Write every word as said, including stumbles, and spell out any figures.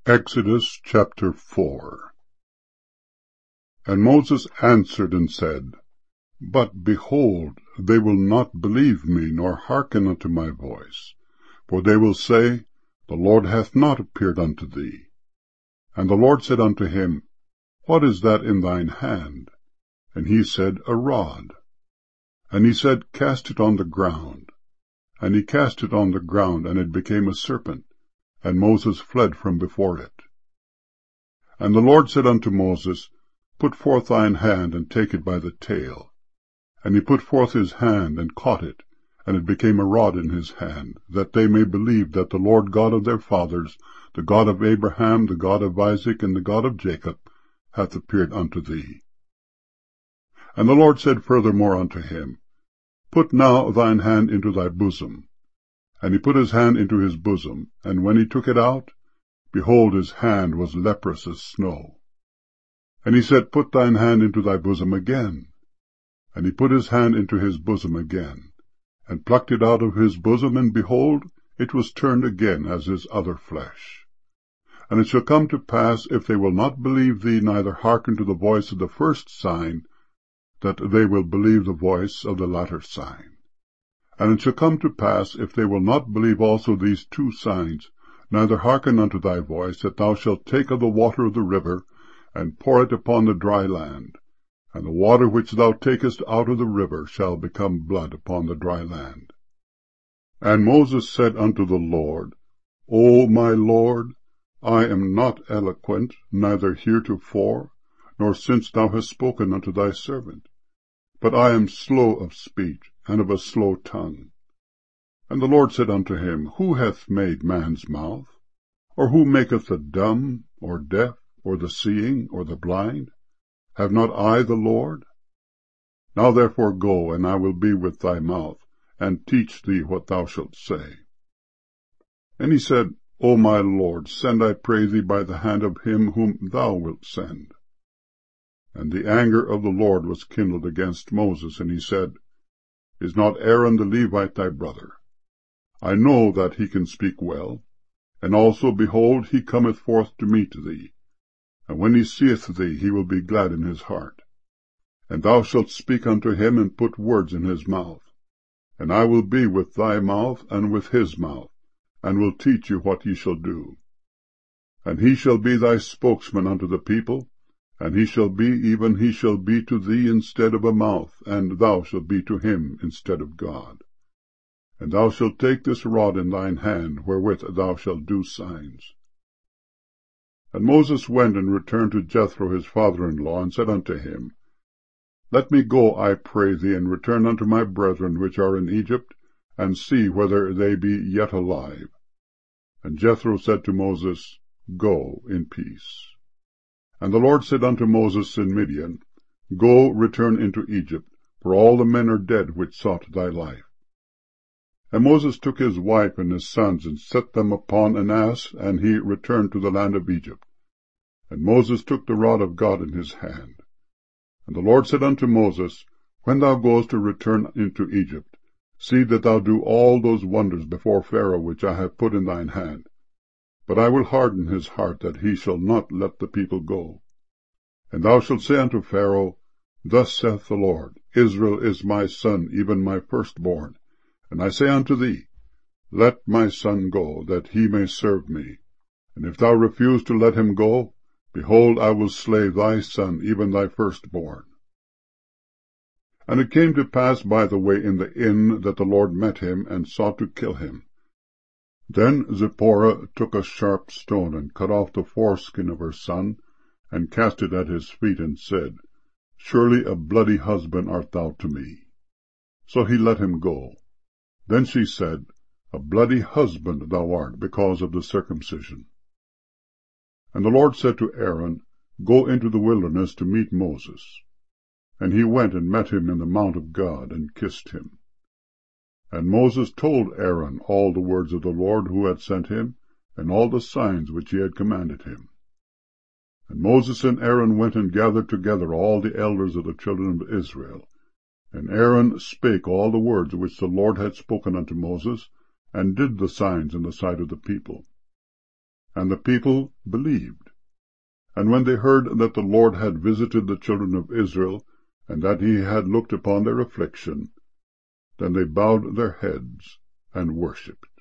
Exodus chapter four. And Moses answered and said, But, behold, they will not believe me, nor hearken unto my voice. For they will say, The Lord hath not appeared unto thee. And the Lord said unto him, What is that in thine hand? And he said, A rod. And he said, Cast it on the ground. And he cast it on the ground, and it became a serpent. And Moses fled from before it. And the Lord said unto Moses, Put forth thine hand, and take it by the tail. And he put forth his hand, and caught it, and it became a rod in his hand, that they may believe that the Lord God of their fathers, the God of Abraham, the God of Isaac, and the God of Jacob, hath appeared unto thee. And the Lord said furthermore unto him, Put now thine hand into thy bosom. And he put his hand into his bosom, and when he took it out, behold, his hand was leprous as snow. And he said, Put thine hand into thy bosom again. And he put his hand into his bosom again, and plucked it out of his bosom, and behold, it was turned again as his other flesh. And it shall come to pass, if they will not believe thee, neither hearken to the voice of the first sign, that they will believe the voice of the latter sign. And it shall come to pass, if they will not believe also these two signs, neither hearken unto thy voice, that thou shalt take of the water of the river, and pour it upon the dry land. And the water which thou takest out of the river shall become blood upon the dry land. And Moses said unto the Lord, O my Lord, I am not eloquent, neither heretofore, nor since thou hast spoken unto thy servant. But I am slow of speech, and of a slow tongue. And the Lord said unto him, Who hath made man's mouth? Or who maketh the dumb, or deaf, or the seeing, or the blind? Have not I the Lord? Now therefore go, and I will be with thy mouth, and teach thee what thou shalt say. And he said, O my Lord, send, I pray thee, by the hand of him whom thou wilt send. And the anger of the Lord was kindled against Moses, and he said, Is not Aaron the Levite thy brother? I know that he can speak well, and also, behold, he cometh forth to meet thee. And when he seeth thee, he will be glad in his heart. And thou shalt speak unto him, and put words in his mouth. And I will be with thy mouth, and with his mouth, and will teach you what ye shall do. And he shall be thy spokesman unto the people, and he shall be, even he shall be to thee instead of a mouth, and thou shalt be to him instead of God. And thou shalt take this rod in thine hand, wherewith thou shalt do signs. And Moses went and returned to Jethro his father-in-law, and said unto him, Let me go, I pray thee, and return unto my brethren which are in Egypt, and see whether they be yet alive. And Jethro said to Moses, Go in peace. And the Lord said unto Moses in Midian, Go, return into Egypt, for all the men are dead which sought thy life. And Moses took his wife and his sons, and set them upon an ass, and he returned to the land of Egypt. And Moses took the rod of God in his hand. And the Lord said unto Moses, When thou goest to return into Egypt, see that thou do all those wonders before Pharaoh which I have put in thine hand. But I will harden his heart, that he shall not let the people go. And thou shalt say unto Pharaoh, Thus saith the Lord, Israel is my son, even my firstborn. And I say unto thee, Let my son go, that he may serve me. And if thou refuse to let him go, behold, I will slay thy son, even thy firstborn. And it came to pass by the way in the inn, that the Lord met him, and sought to kill him. Then Zipporah took a sharp stone, and cut off the foreskin of her son, and cast it at his feet, and said, Surely a bloody husband art thou to me. So he let him go. Then she said, A bloody husband thou art, because of the circumcision. And the Lord said to Aaron, Go into the wilderness to meet Moses. And he went and met him in the mount of God, and kissed him. And Moses told Aaron all the words of the Lord who had sent him, and all the signs which he had commanded him. And Moses and Aaron went and gathered together all the elders of the children of Israel. And Aaron spake all the words which the Lord had spoken unto Moses, and did the signs in the sight of the people. And the people believed. And when they heard that the Lord had visited the children of Israel, and that he had looked upon their affliction, then they bowed their heads and worshipped.